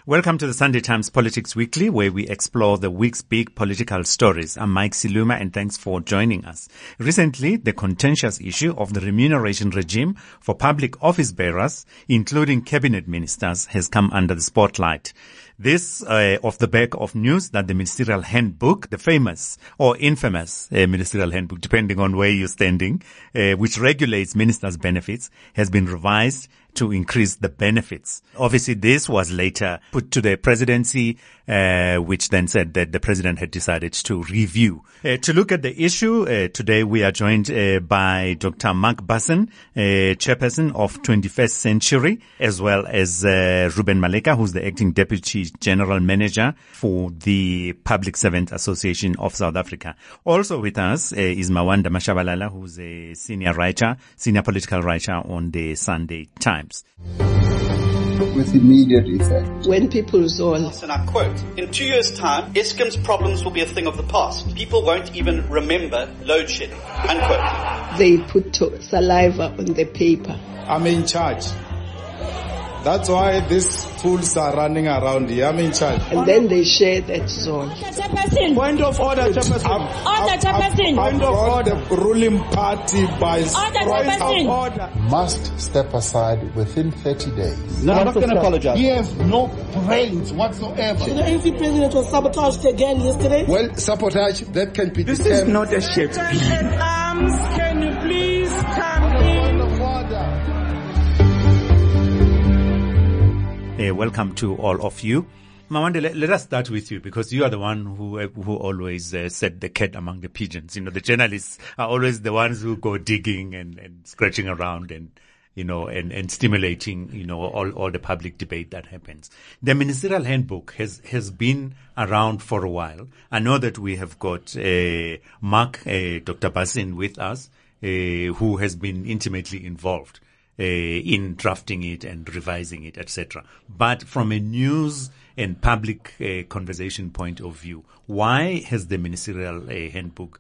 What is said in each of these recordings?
Welcome to the Sunday Times Politics Weekly, where we explore the week's big political stories. I'm Mike Siluma, and thanks for joining us. Recently, the contentious issue of the remuneration regime for public office bearers, including cabinet ministers, has come under the spotlight. This off the back of news that the ministerial handbook, the famous or infamous ministerial handbook, depending on where you're standing, which regulates ministers' benefits, has been revised to increase the benefits. Obviously, this was later put to the presidency, which then said that the president had decided to review. To look at the issue, today we are joined by Dr. Mark Basson, chairperson of 21st Century, as well as Ruben Maleka, who's the acting deputy general manager for the Public Servant Association of South Africa. Also with us is Mawanda Mashabalala, who's a senior political writer on the Sunday Times. With immediate effect. When people resolve. And I quote, in 2 years' time, Eskom's problems will be a thing of the past. People won't even remember load shedding. Unquote. They put saliva on the paper. I'm in charge. That's why these fools are running around here. I'm in charge. And then they share that zone. Point of order, Chairperson. Order, Chairperson. Point of order, the ruling party by order. Must step aside within 30 days. No, I'm not going to apologize. He has no brains whatsoever. The ANC president was sabotaged again yesterday. Well, sabotage, that can be This determined. is not a ship. Can you please come in? Welcome to all of you. Mawanda, let us start with you, because you are the one who always set the cat among the pigeons. You know, the journalists are always the ones who go digging and scratching around and, you know, and stimulating, you know, all the public debate that happens. The ministerial handbook has been around for a while. I know that we have got Mark, Dr. Basson with us, who has been intimately involved in drafting it and revising it, etc. But from a news and public conversation point of view, why has the ministerial handbook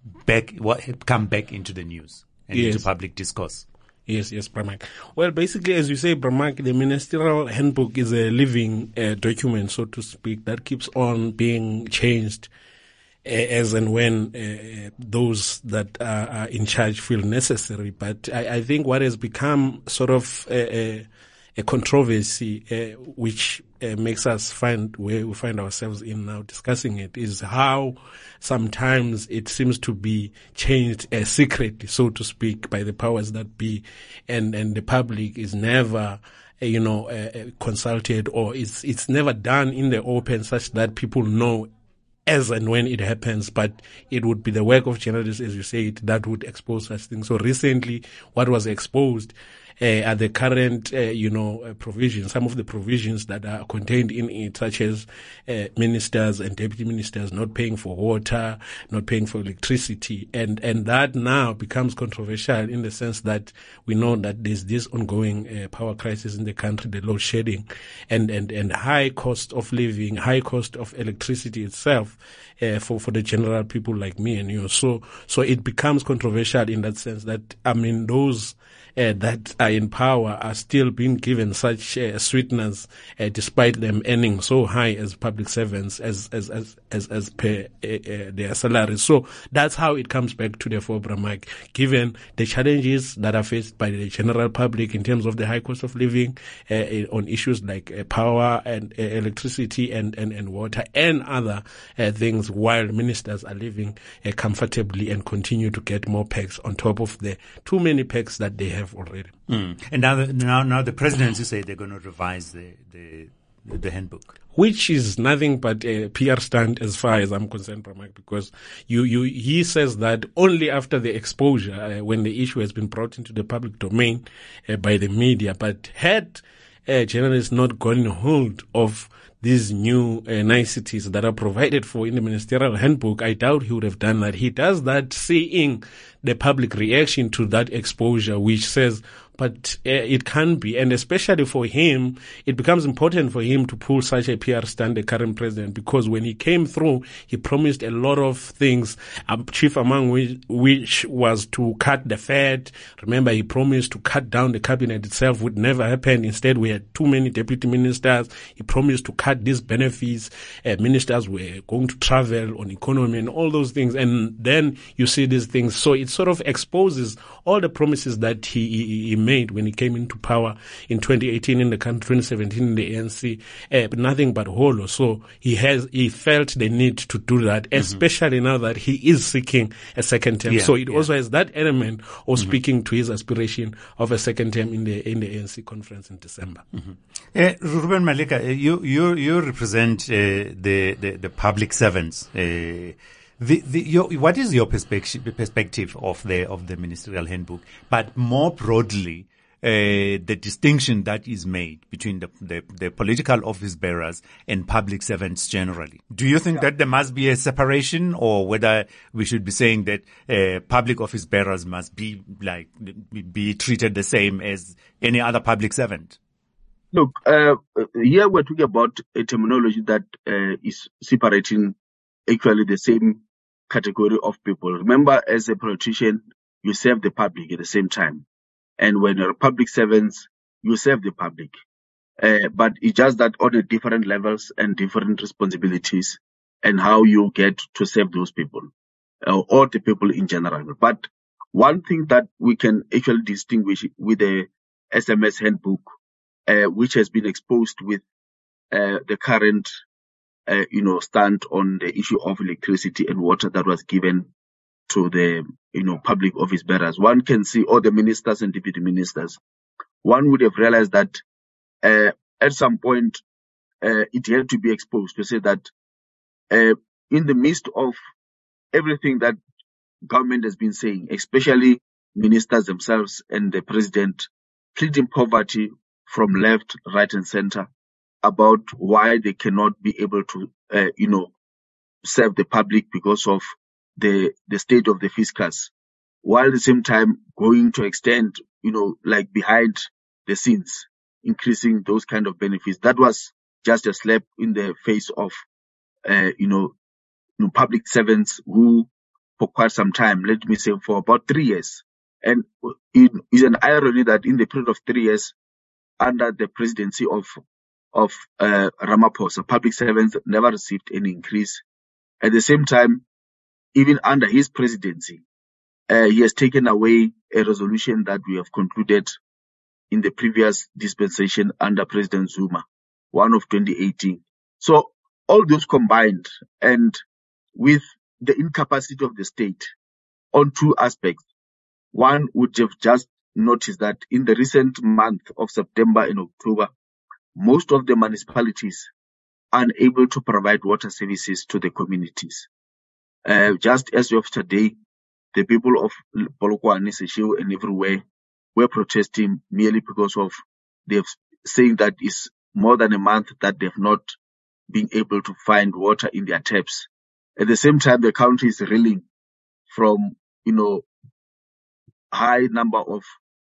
come back into the news and into public discourse? Yes, Bramak. Well, basically, as you say, Bramak, the ministerial handbook is a living document, so to speak, that keeps on being changed as and when those that are in charge feel necessary. But I think what has become sort of a controversy, which makes us find where we find ourselves in now discussing it, is how sometimes it seems to be changed secretly, so to speak, by the powers that be, and the public is never consulted, or it's never done in the open such that people know as and when it happens, but it would be the work of journalists, as you say it, that would expose such things. So recently, what was exposed are the current, provisions, some of the provisions that are contained in it, such as ministers and deputy ministers not paying for water, not paying for electricity, and that now becomes controversial in the sense that we know that there's this ongoing power crisis in the country, the load shedding, and high cost of living, high cost of electricity itself for the general people like me and you. So it becomes controversial in that sense that, those that are in power are still being given such sweeteners, despite them earning so high as public servants as per their salaries. So that's how it comes back to the fore, Bramak, given the challenges that are faced by the general public in terms of the high cost of living, on issues like power and electricity and water and other things, while ministers are living comfortably and continue to get more perks on top of the too many perks that they have already. And now the presidency say they're going to revise the handbook, which is nothing but a PR stunt as far as I'm concerned, Bramak, because he says that only after the exposure, when the issue has been brought into the public domain by the media. But had journalists not gotten hold of these new niceties that are provided for in the ministerial handbook, I doubt he would have done that. He does that seeing the public reaction to that exposure, which says but it can be, and especially for him, it becomes important for him to pull such a PR stunt, the current president, because when he came through, he promised a lot of things, chief among which was to cut the fat. Remember, he promised to cut down the cabinet itself, would never happen. Instead, we had too many deputy ministers. He promised to cut these benefits. Ministers were going to travel on economy and all those things. And then you see these things. So it sort of exposes all the promises that he made when he came into power in 2018 in the country, 2017 in the ANC, but nothing but hollow. So he felt the need to do that, especially now that he is seeking a second term. So it also has that element of speaking to his aspiration of a second term in the ANC conference in December. Ruben Malika, you represent the public servants. What is your perspective of the ministerial handbook, but more broadly, the distinction that is made between the political office bearers and public servants generally? Do you think that there must be a separation, or whether we should be saying that public office bearers must be treated the same as any other public servant? Look, here we're talking about a terminology that is separating actually the same category of people. Remember, as a politician, you serve the public at the same time. And when you're public servants, you serve the public. But it's just that on a different levels and different responsibilities and how you get to serve those people, or the people in general. But one thing that we can actually distinguish with the SMS handbook, which has been exposed with the current stand on the issue of electricity and water that was given to the, public office bearers. One can see all the ministers and deputy ministers. One would have realized that, at some point, it had to be exposed to say that, in the midst of everything that government has been saying, especially ministers themselves and the president pleading poverty from left, right and center, about why they cannot be able to, serve the public because of the state of the fiscus, while at the same time going to extend, behind the scenes, increasing those kind of benefits. That was just a slap in the face of, public servants who, for quite some time, let me say for about 3 years. And it is an irony that in the period of 3 years, under the presidency of Ramaphosa, public servants never received any increase. At the same time, even under his presidency, he has taken away a resolution that we have concluded in the previous dispensation under President Zuma, one of 2018. So all those combined, and with the incapacity of the state on two aspects, one would have just noticed that in the recent month of September and October, most of the municipalities are unable to provide water services to the communities. Just as of today, the people of Polokwane, Seshego and everywhere were protesting merely because of they've saying that it's more than a month that they've not been able to find water in their taps. At the same time, the country is reeling from, high number of,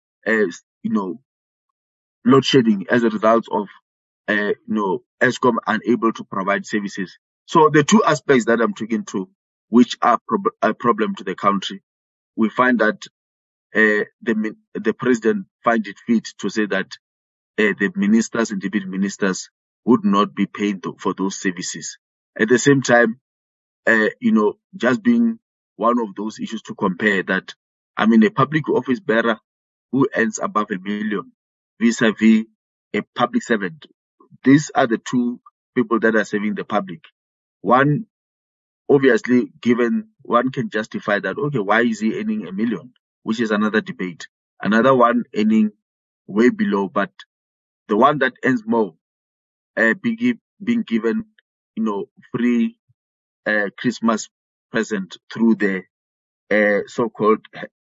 load shedding as a result of, Eskom unable to provide services. So the two aspects that I'm talking to, which are a problem to the country, we find that the president finds it fit to say that the ministers and deputy ministers would not be paid for those services. At the same time, just being one of those issues to compare that, a public office bearer who earns above $1 million vis-a-vis a public servant. These are the two people that are serving the public. One, obviously, given one can justify that, okay, why is he earning $1 million? Which is another debate. Another one earning way below, but the one that earns more, being given, free Christmas present through the so-called,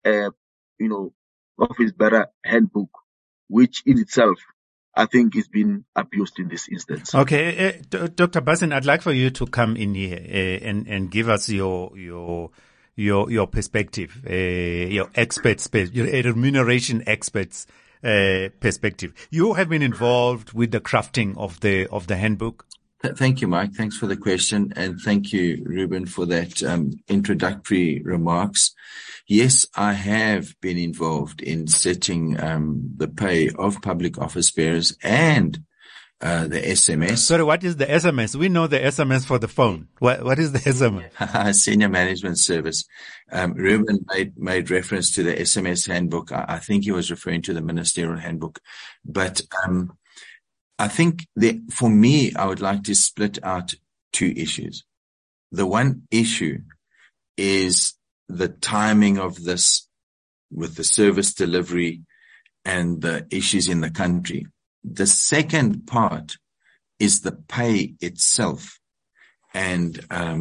office bearer handbook, which in itself, I think, is being abused in this instance. Okay, Dr. Basson, I'd like for you to come in here and give us your perspective, your remuneration experts' perspective. You have been involved with the crafting of the handbook. Thank you, Mike. Thanks for the question. And thank you, Ruben, for that introductory remarks. Yes, I have been involved in setting the pay of public office bearers and the SMS. Sorry, what is the SMS? We know the SMS for the phone. What is the SMS? Senior Management Service. Ruben made reference to the SMS handbook. I think he was referring to the ministerial handbook. But I think for me, I would like to split out two issues. The one issue is the timing of this with the service delivery and the issues in the country. The second part is the pay itself. And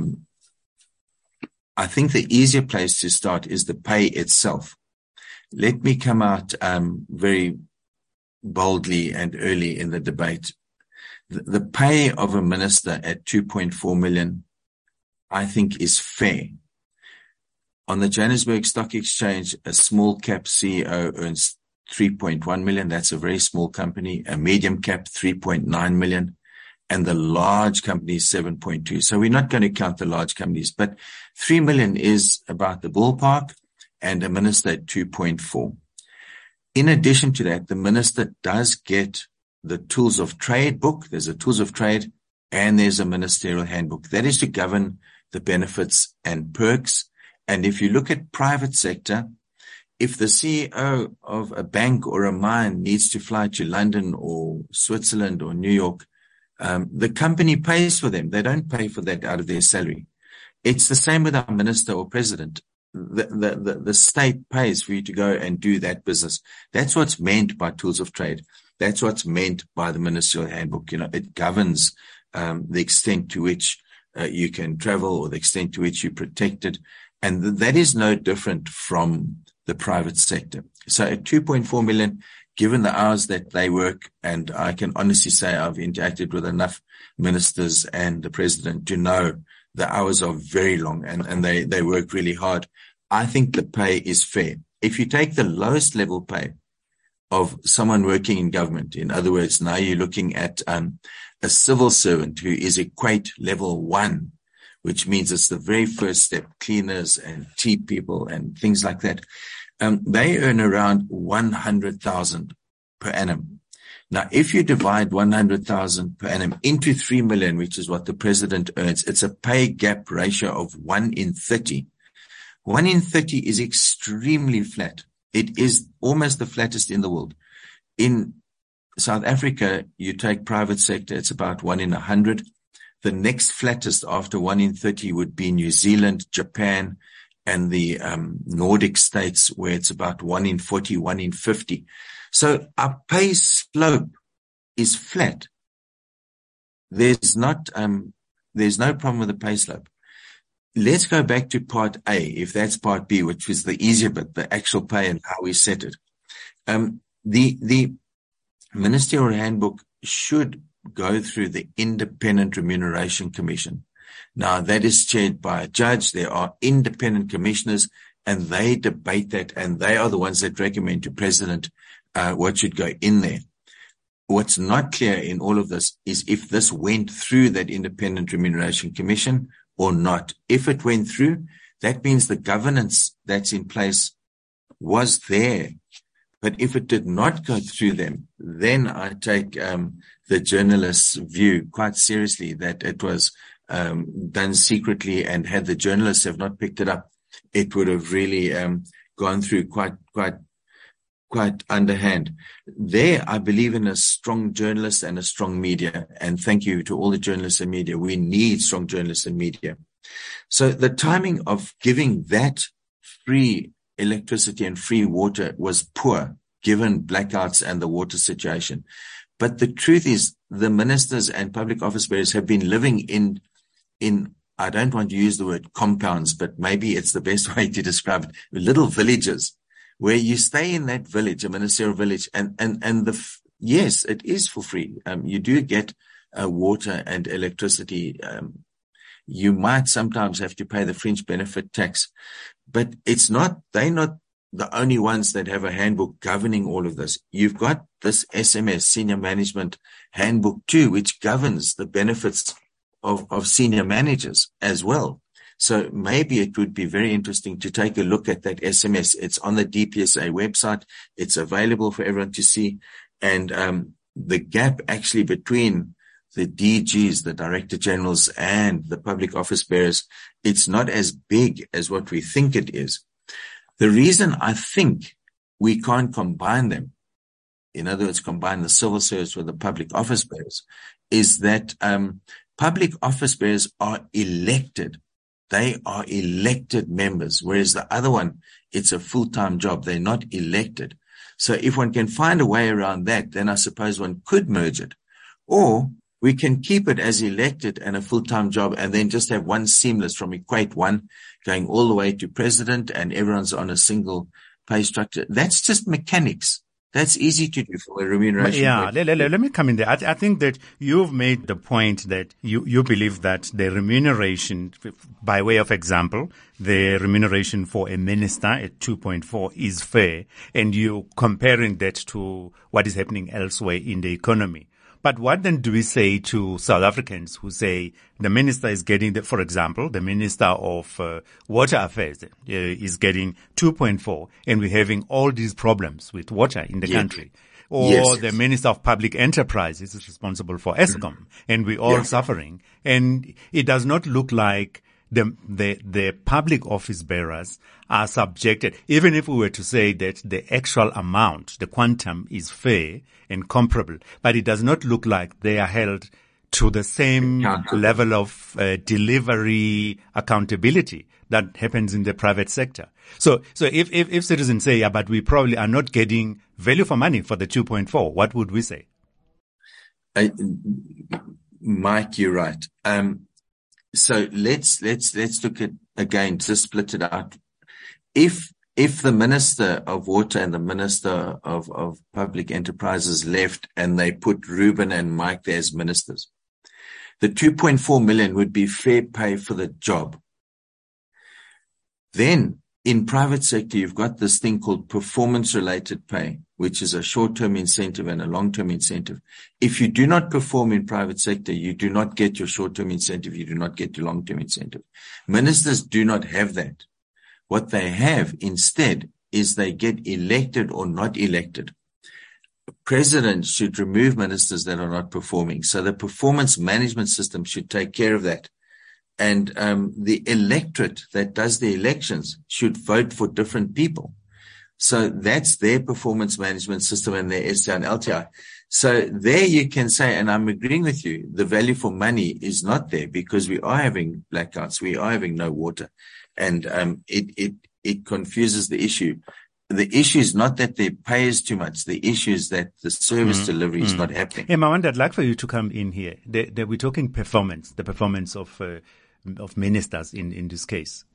I think the easier place to start is the pay itself. Let me come out very boldly and early in the debate. The pay of a minister at 2.4 million, I think, is fair. On the Johannesburg Stock Exchange, a small cap CEO earns 3.1 million. That's a very small company. A medium cap, 3.9 million. And the large company is 7.2. So we're not going to count the large companies, but 3 million is about the ballpark, and a minister at 2.4. In addition to that, the minister does get the Tools of Trade book. There's a Tools of Trade and there's a ministerial handbook. That is to govern the benefits and perks. And if you look at private sector, if the CEO of a bank or a mine needs to fly to London or Switzerland or New York, the company pays for them. They don't pay for that out of their salary. It's the same with our minister or president. The state pays for you to go and do that business. That's what's meant by Tools of Trade. That's what's meant by the ministerial handbook. You know, it governs the extent to which you can travel or the extent to which you're protected. And that is no different from the private sector. So at 2.4 million, given the hours that they work, and I can honestly say I've interacted with enough ministers and the president to know the hours are very long and they work really hard. I think the pay is fair. If you take the lowest level pay of someone working in government, in other words, now you're looking at a civil servant who is equate level 1, which means it's the very first step, cleaners and tea people and things like that. They earn around 100,000 per annum. Now, if you divide 100,000 per annum into 3 million, which is what the president earns, it's a pay gap ratio of 1 in 30. 1 in 30 is extremely flat. It is almost the flattest in the world. In South Africa, you take private sector, it's about 1 in 100. The next flattest after 1 in 30 would be New Zealand, Japan, and the Nordic states, where it's about 1 in 40, 1 in 50. So our pay slope is flat. There's no problem with the pay slope. Let's go back to part A, if that's part B, which was the easier bit, the actual pay and how we set it. The ministerial handbook should go through the Independent Remuneration Commission. Now, that is chaired by a judge. There are independent commissioners, and they debate that, and they are the ones that recommend to President what should go in there. What's not clear in all of this is if this went through that Independent Remuneration Commission or not. If it went through, that means the governance that's in place was there. But if it did not go through them, then I take the journalist's view quite seriously, that it was done secretly, and had the journalists have not picked it up, it would have really gone through quite underhand. There, I believe in a strong journalist and a strong media, and thank you to all the journalists and media. We need strong journalists and media. So the timing of giving that free electricity and free water was poor, given blackouts and the water situation. But the truth is, the ministers and public office bearers have been living in, I don't want to use the word compounds, but maybe it's the best way to describe it, little villages, where you stay in that village, a ministerial village, yes, it is for free. You do get water and electricity. You might sometimes have to pay the fringe benefit tax, but they're not the only ones that have a handbook governing all of this. You've got this SMS, Senior Management Handbook 2, which governs the benefits of senior managers as well. So maybe it would be very interesting to take a look at that SMS. It's on the DPSA website. It's available for everyone to see. And the gap actually between the DGs, the Director Generals, and the public office bearers, it's not as big as what we think it is. The reason I think we can't combine them, in other words, combine the civil service with the public office bearers, is that public office bearers are elected. They are elected members, whereas the other one, it's a full-time job. They're not elected. So if one can find a way around that, then I suppose one could merge it. Or we can keep it as elected and a full-time job and then just have one seamless from Equate 1 going all the way to president and everyone's on a single pay structure. That's just mechanics. That's easy to do for a remuneration. Yeah, let me come in there. I think that you've made the point that you believe that the remuneration, by way of example, the remuneration for a minister at 2.4 is fair, and you're comparing that to what is happening elsewhere in the economy. But what then do we say to South Africans who say the minister is getting, for example, the Minister of Water Affairs is getting 2.4, and we're having all these problems with water in the country? Or the Minister of Public Enterprise is responsible for ESCOM, and we're all suffering. And it does not look like the public office bearers are subjected, even if we were to say that the actual amount, the quantum is fair and comparable, but it does not look like they are held to the same level of delivery accountability that happens in the private sector. So if citizens say, yeah, but we probably are not getting value for money for the 2.4, what would we say? Mike, you're right. So let's look at, again, just split it out. If the Minister of Water and the Minister of Public Enterprises left and they put Ruben and Mike there as ministers, the 2.4 million would be fair pay for the job. Then in private sector, you've got this thing called performance-related pay, which is a short-term incentive and a long-term incentive. If you do not perform in private sector, you do not get your short-term incentive. You do not get your long-term incentive. Ministers do not have that. What they have instead is they get elected or not elected. President should remove ministers that are not performing. So the performance management system should take care of that. And the electorate that does the elections should vote for different people. So that's their performance management system and their STI and LTI. So there you can say, and I'm agreeing with you, the value for money is not there because we are having blackouts. We are having no water. And it confuses the issue. The issue is not that their pay is too much. The issue is that the service delivery is not happening. Hey, Mawanda, I'd like for you to come in here. We're talking performance, the performance of ministers in this case.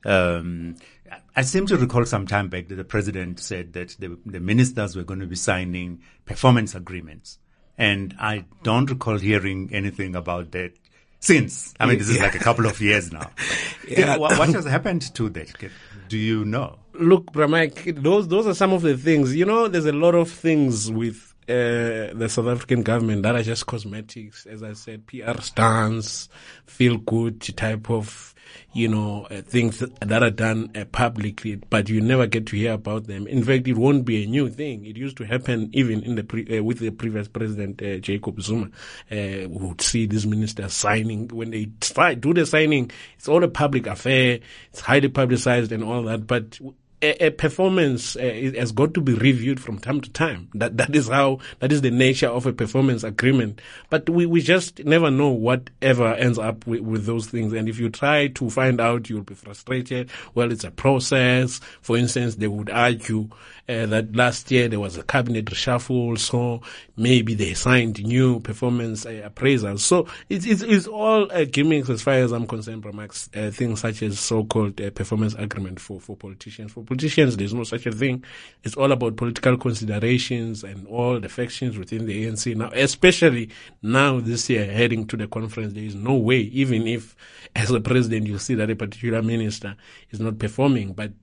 I seem to recall some time back that the president said that the ministers were going to be signing performance agreements. And I don't recall hearing anything about that since. I mean, this is like a couple of years now. What has happened to that? Do you know? Look, Bramike, those are some of the things. You know, there's a lot of things with the South African government that are just cosmetics. As I said, PR stance, feel good type of, things that are done publicly, but you never get to hear about them. In fact, it won't be a new thing. It used to happen even in with the previous president, Jacob Zuma. We would see these ministers signing. When they do the signing, it's all a public affair. It's highly publicized and all that, but a performance has got to be reviewed from time to time. That is the nature of a performance agreement. But we just never know whatever ends up with those things. And if you try to find out, you'll be frustrated. Well, it's a process. For instance, they would argue that last year there was a cabinet reshuffle, so maybe they signed new performance appraisals. So it's all gimmicks as far as I'm concerned, Bramax, things such as so-called performance agreement for politicians. For politicians, there's no such a thing. It's all about political considerations and all the factions within the ANC. Now, especially now this year, heading to the conference, there is no way, even if as a president you see that a particular minister is not performing, but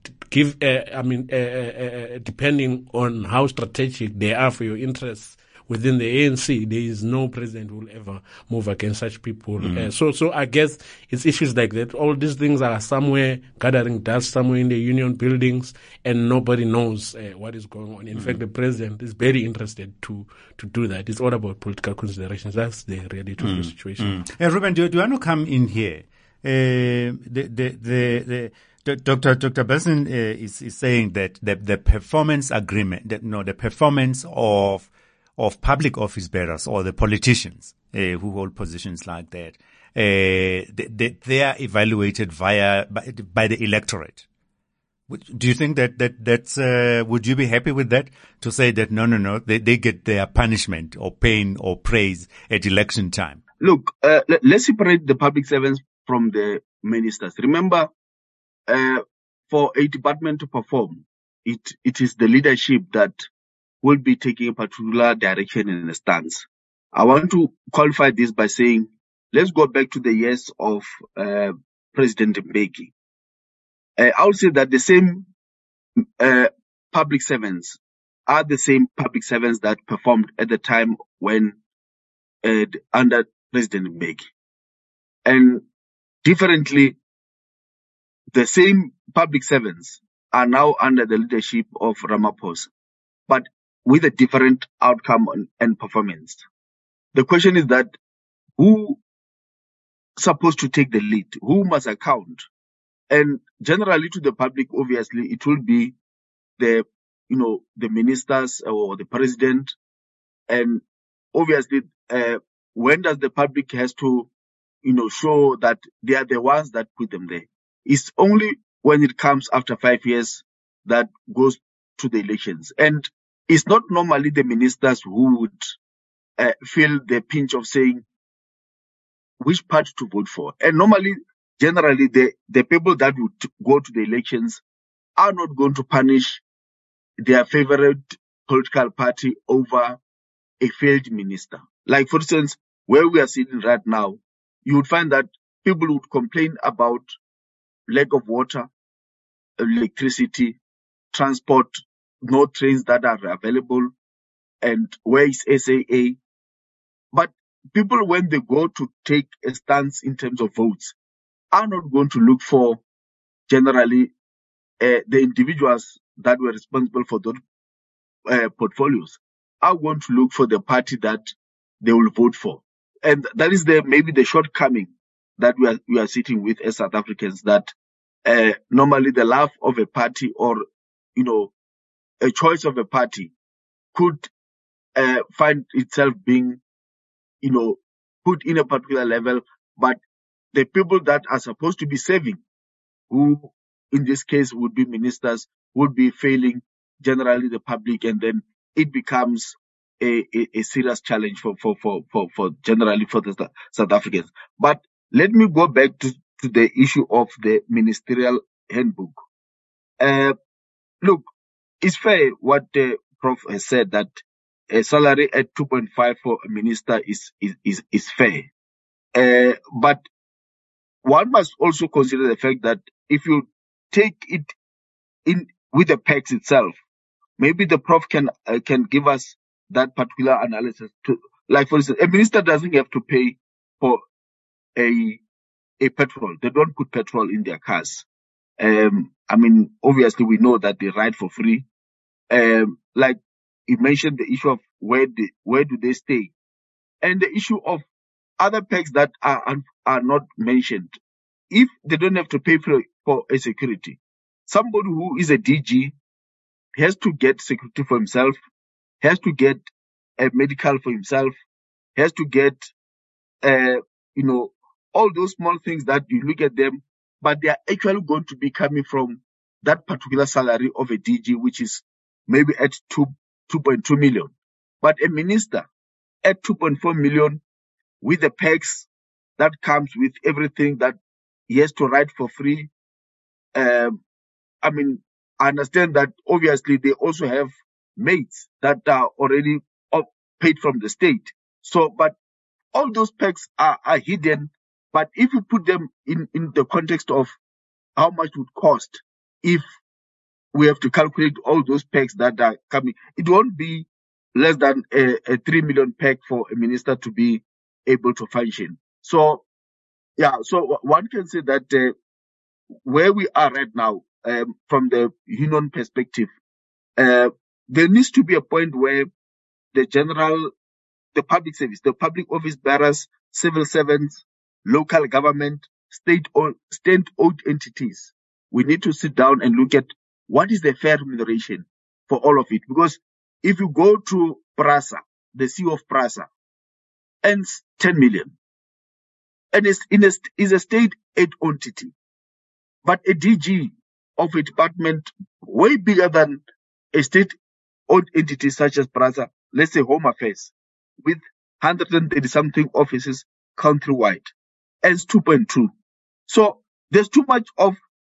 depending on how strategic they are for your interests within the ANC, there is no president who will ever move against such people. So I guess it's issues like that. All these things are somewhere gathering dust somewhere in the union buildings, and nobody knows what is going on. In fact, the president is very interested to do that. It's all about political considerations. That's the reality of the situation. Ruben, do you want to come in here? Dr. Besson is saying that the performance agreement, the performance of public office bearers or the politicians who hold positions like that, they are evaluated by the electorate. Do you think that's would you be happy with that, to say that no, they get their punishment or pain or praise at election time? Look, let's separate the public servants from the ministers. Remember, for a department to perform, it is the leadership that will be taking a particular direction and a stance. I want to qualify this by saying, let's go back to the years of President Mbeki. I would say that the same public servants are the same public servants that performed at the time when under President Mbeki. And differently, the same public servants are now under the leadership of Ramaphosa, but with a different outcome and performance. The question is that who supposed to take the lead? Who must account? And generally to the public, obviously, it will be the ministers or the president. And obviously, when does the public has to, show that they are the ones that put them there? It's only when it comes after 5 years that goes to the elections. And it's not normally the ministers who would feel the pinch of saying which party to vote for. And normally, generally, the people that would go to the elections are not going to punish their favorite political party over a failed minister. Like, for instance, where we are sitting right now, you would find that people would complain about lack of water, electricity, transport, no trains that are available, and where is SAA? But people, when they go to take a stance in terms of votes, are not going to look for generally the individuals that were responsible for those portfolios, are going to look for the party that they will vote for. And that is maybe the shortcoming that we are sitting with as South Africans, that normally the love of a party or, a choice of a party could find itself being, put in a particular level, but the people that are supposed to be serving, who in this case would be ministers, would be failing generally the public, and then it becomes a serious challenge for generally for the South Africans. But let me go back to the issue of the ministerial handbook. Look, it's fair what the Prof has said, that a salary at 2.5 for a minister is fair. But one must also consider the fact that if you take it in with the PACS itself, maybe the Prof can give us that particular analysis. Like, for instance, a minister doesn't have to pay for a petrol. They don't put petrol in their cars. Obviously we know that they ride for free. Like you mentioned, the issue of where do they stay, and the issue of other PACS that are not mentioned. If they don't have to pay for a security, somebody who is a DG has to get security for himself, has to get a medical for himself, has to get, all those small things that you look at them, but they are actually going to be coming from that particular salary of a DG, which is maybe at 2.2 million. But a minister at 2.4 million with the PACS that comes with everything that he has to ride for free. I understand that obviously they also have mates that are already paid from the state. So, but all those perks are hidden. But if you put them in the context of how much it would cost if we have to calculate all those perks that are coming, it won't be less than a 3 million pack for a minister to be able to function. So, yeah, so one can say that where we are right now, from the union perspective, there needs to be a point where the public service, the public office bearers, civil servants, local government, state-owned entities, we need to sit down and look at what is the fair remuneration for all of it. Because if you go to PRASA, the CEO of PRASA earns 10 million, and is a state aid entity, but a DG of a department way bigger than a state-owned entity such as PRASA, let's say Home Affairs, with 130-something offices countrywide, earns 2.2. So there's too much of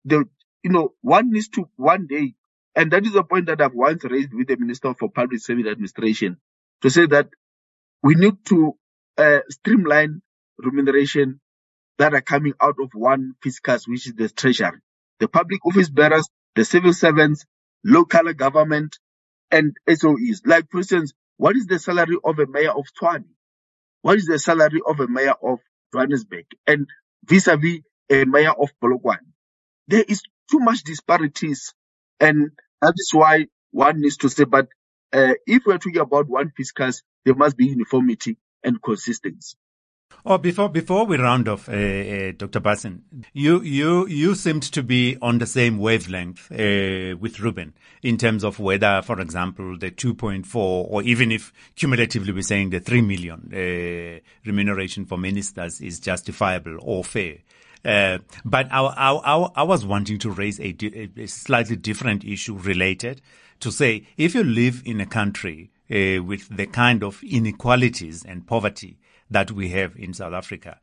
one needs to one day, and that is a point that I've once raised with the Minister for Public Service Administration, to say that we need to streamline remuneration that are coming out of one fiscus, which is the treasury, the public office bearers, the civil servants, local government, and SOEs. Like, for instance, what is the salary of a mayor of Tshwane? What is the salary of a mayor of Johannesburg? And vis-a-vis a mayor of Polokwane? There is too much disparities, and that is why one needs to say, but if we're talking about one fiscus, there must be uniformity and consistency. Oh, before we round off, Dr. Basson, you seemed to be on the same wavelength with Ruben in terms of whether, for example, the 2.4, or even if cumulatively we're saying the 3 million remuneration for ministers is justifiable or fair. But I was wanting to raise a slightly different issue related to say, if you live in a country with the kind of inequalities and poverty that we have in South Africa,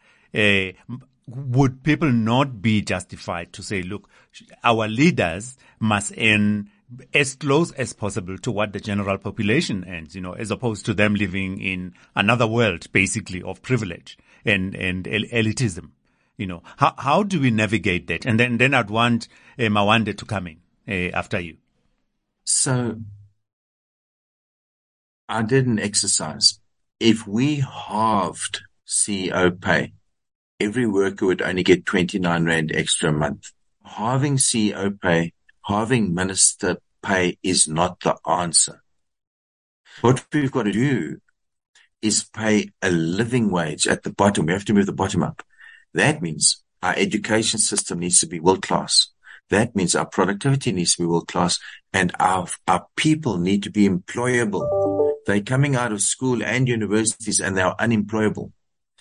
would people not be justified to say, look, our leaders must earn as close as possible to what the general population earns, as opposed to them living in another world, basically, of privilege and elitism. How do we navigate that? And then I'd want Mawande to come in after you. So I did an exercise. If we halved CEO pay, every worker would only get 29 Rand extra a month. Halving CEO pay, halving minister pay is not the answer. What we've got to do is pay a living wage at the bottom. We have to move the bottom up. That means our education system needs to be world-class. That means our productivity needs to be world-class, and our people need to be employable. They're coming out of school and universities and they are unemployable.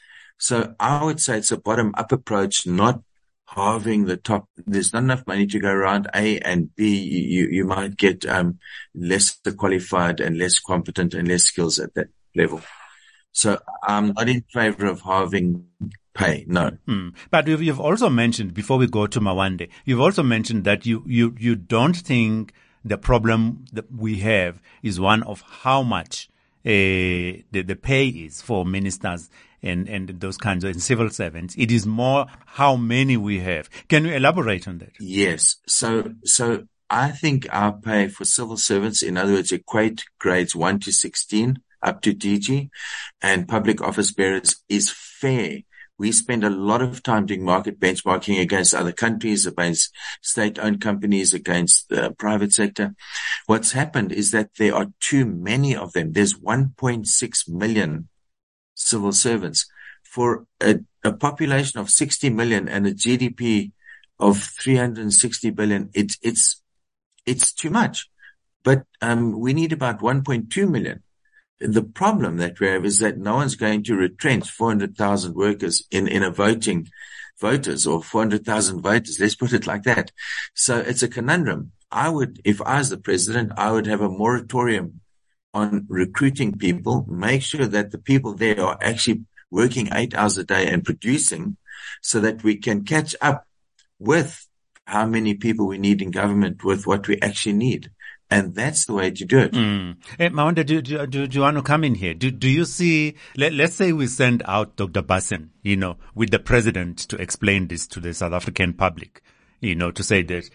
So I would say it's a bottom-up approach, not halving the top. There's not enough money to go around. A and B, you might get less qualified and less competent and less skills at that level. So I'm not in favor of halving pay, no. But you've also mentioned, before we go to Mawande, you've also mentioned that you don't think the problem that we have is one of how much the pay is for ministers and those kinds of civil servants. It is more how many we have. Can you elaborate on that? Yes. So I think our pay for civil servants, in other words, equate grades 1 to 16 up to DG, and public office bearers is fair. We spend a lot of time doing market benchmarking against other countries, against state-owned companies, against the private sector. What's happened is that there are too many of them. There's 1.6 million civil servants for a population of 60 million and a GDP of 360 billion. It's too much. But we need about 1.2 million. The problem that we have is that no one's going to retrench 400,000 workers in a voters or 400,000 voters. Let's put it like that. So it's a conundrum. If I was the president, I would have a moratorium on recruiting people, make sure that the people there are actually working 8 hours a day and producing, so that we can catch up with how many people we need in government with what we actually need. And that's the way to do it. Mawanda, do you want to come in here? Do you see, let's say we send out Dr. Basson, with the president to explain this to the South African public, to say that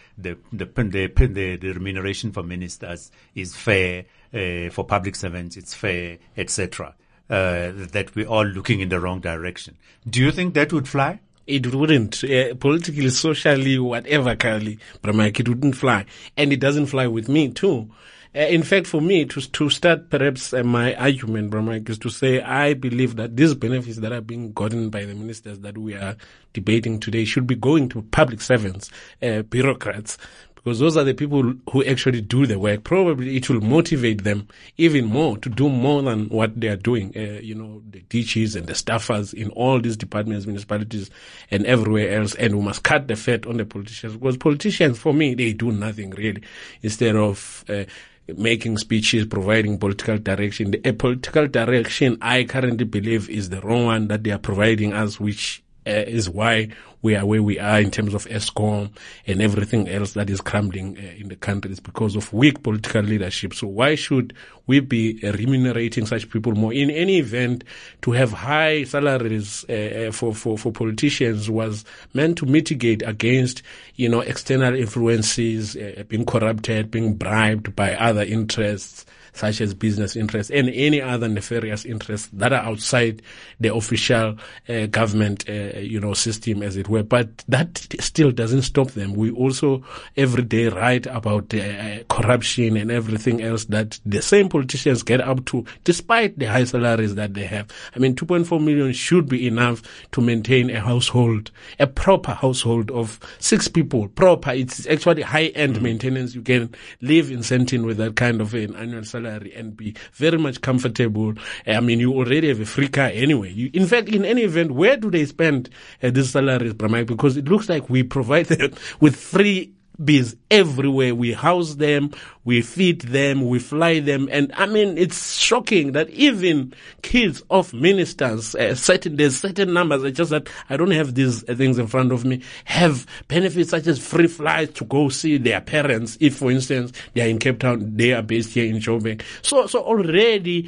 the remuneration for ministers is fair, for public servants it's fair, etc. That we're all looking in the wrong direction. Do you think that would fly? It wouldn't. Politically, socially, whatever, Carly, Bramike, it wouldn't fly. And it doesn't fly with me, too. In fact, for me, to start perhaps my argument, Bramike, is to say I believe that these benefits that are being gotten by the ministers that we are debating today should be going to public servants, bureaucrats, because those are the people who actually do the work. Probably it will motivate them even more to do more than what they are doing. The DGs and the staffers in all these departments, municipalities, and everywhere else. And we must cut the fat on the politicians, because politicians, for me, they do nothing really. Instead of making speeches, providing political direction. A political direction I currently believe is the wrong one that they are providing us, which is why we are where we are in terms of ESCOM and everything else that is crumbling in the country. It's because of weak political leadership. So why should we be remunerating such people more? In any event, to have high salaries for politicians was meant to mitigate against, external influences, being corrupted, being bribed by other interests, such as business interests and any other nefarious interests that are outside the official government, system, as it were. But that still doesn't stop them. We also every day write about corruption and everything else that the same politicians get up to, despite the high salaries that they have. 2.4 million should be enough to maintain a household, a proper household of 6 people. Proper. It's actually high-end maintenance. You can live in Sandton with that kind of an annual salary and be very much comfortable. You already have a free car anyway. In fact, in any event, where do they spend these salaries, Bramai? Because it looks like we provide them with free bees everywhere. We house them, we feed them, we fly them. And it's shocking that even kids of ministers, there's certain numbers, it's just that I don't have these things in front of me, have benefits such as free flights to go see their parents. If, for instance, they are in Cape Town, they are based here in Joburg. So already,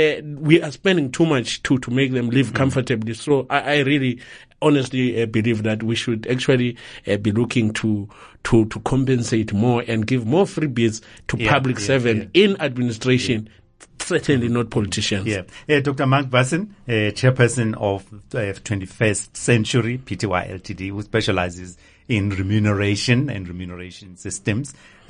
we are spending too much to make them live comfortably. So I really honestly believe that we should actually be looking to compensate more and give more freebies to public servants in administration, certainly not politicians. Dr. Mark Basson, chairperson of 21st Century Pty Ltd, who specializes in remuneration and remuneration systems.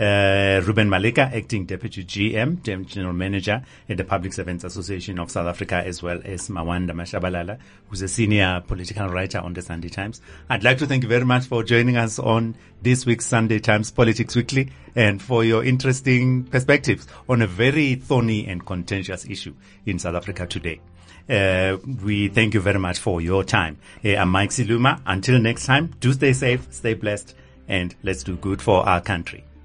Ruben Malika, acting Deputy GM, General Manager at the Public Servants Association of South Africa, as well as Mawanda Mashabalala, who's a senior political writer on the Sunday Times. I'd like to thank you very much for joining us on this week's Sunday Times Politics Weekly and for your interesting perspectives on a very thorny and contentious issue in South Africa today. We thank you very much for your time. I'm Mike Siluma. Until next time, do stay safe, stay blessed, and let's do good for our country.